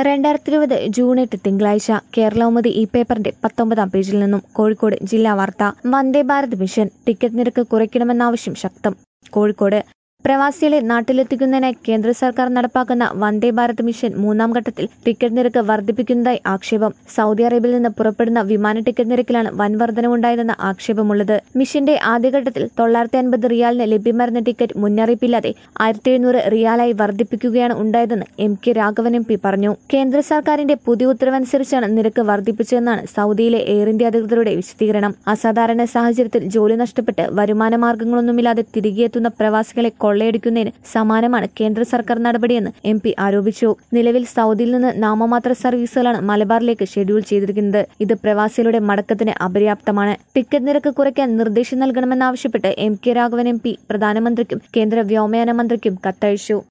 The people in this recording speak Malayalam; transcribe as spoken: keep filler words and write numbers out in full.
രണ്ടായിരത്തി ഇരുപത് ജൂൺ എട്ട് തിങ്കളാഴ്ച കേരളകൗമുദി ഈ പേപ്പറിന്റെ പത്തൊമ്പതാം പേജിൽ നിന്നും കോഴിക്കോട് ജില്ലാ വാർത്ത. വന്ദേ ഭാരത് മിഷൻ ടിക്കറ്റ് നിരക്ക് കുറയ്ക്കണമെന്നാവശ്യം ശക്തം. കോഴിക്കോട് പ്രവാസികളെ നാട്ടിലെത്തിക്കുന്നതിനായി കേന്ദ്ര സർക്കാർ നടപ്പാക്കുന്ന വന്ദേ ഭാരത് മിഷൻ മൂന്നാം ഘട്ടത്തിൽ ടിക്കറ്റ് നിരക്ക് വർദ്ധിപ്പിക്കുന്നതായി ആക്ഷേപം. സൗദി അറേബ്യയിൽ നിന്ന് പുറപ്പെടുന്ന വിമാന ടിക്കറ്റ് നിരക്കിലാണ് വൻ വർധനവുണ്ടായതെന്ന ആക്ഷേപമുള്ളത്. മിഷന്റെ ആദ്യഘട്ടത്തിൽ തൊള്ളായിരത്തി അൻപത് റിയാലിന് ലഭ്യമായിരുന്ന ടിക്കറ്റ് മുന്നറിയിപ്പില്ലാതെ ആയിരത്തി എഴുന്നൂറ് റിയാലായി വർദ്ധിപ്പിക്കുകയാണ് ഉണ്ടായതെന്ന് M K Raghavan M P പറഞ്ഞു. കേന്ദ്ര സർക്കാരിന്റെ പുതിയ ഉത്തരവനുസരിച്ചാണ് നിരക്ക് വർദ്ധിപ്പിച്ചതെന്നാണ് സൗദിയിലെ എയർ ഇന്ത്യ അധികൃതരുടെ വിശദീകരണം. അസാധാരണ സാഹചര്യത്തിൽ ജോലി നഷ്ടപ്പെട്ട് വരുമാന മാർഗങ്ങളൊന്നുമില്ലാതെ തിരികെയെത്തുന്ന പ്രവാസികളെ കൊള്ളയടിക്കുന്നതിന് സമാനമാണ് കേന്ദ്ര സർക്കാർ നടപടിയെന്ന് എം പി ആരോപിച്ചു. നിലവിൽ സൗദിയിൽ നിന്ന് നാമമാത്ര സർവീസുകളാണ് മലബാറിലേക്ക് ഷെഡ്യൂൾ ചെയ്തിരിക്കുന്നത്. ഇത് പ്രവാസികളുടെ മടക്കത്തിന് അപര്യാപ്തമാണ്. ടിക്കറ്റ് നിരക്ക് കുറയ്ക്കാൻ നിർദ്ദേശം നൽകണമെന്നാവശ്യപ്പെട്ട് M K Raghavan M P പ്രധാനമന്ത്രിക്കും കേന്ദ്ര വ്യോമയാന മന്ത്രിക്കും കത്തയച്ചു.